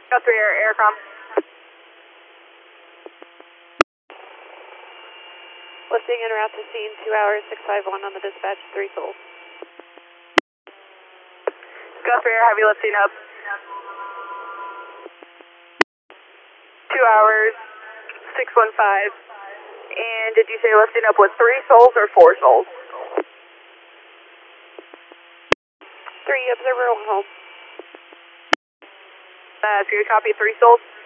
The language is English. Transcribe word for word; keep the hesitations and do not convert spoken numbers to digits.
Got three air, aircom. Lifting en route to scene, two hours, six five one on the dispatch, three souls. Got three air, heavy lifting up. Two hours, six one five. And did you say lifting up with three souls or four souls? Three, observer one home. Uh, so you copy three souls?